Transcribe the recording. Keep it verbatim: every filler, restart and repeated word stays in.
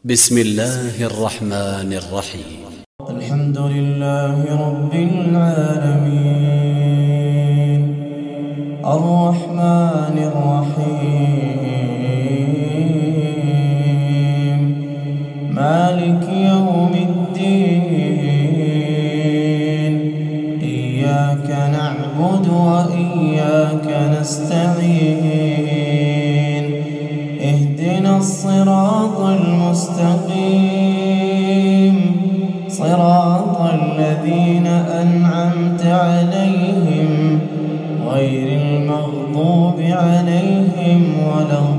بسم الله الرحمن الرحيم. الحمد لله رب العالمين الرحمن الرحيم مالك يوم الدين إياك نعبد وإياك نستعين اهدنا الصراط المستقيم صراط الذين أنعمت عليهم غير المغضوب عليهم ولا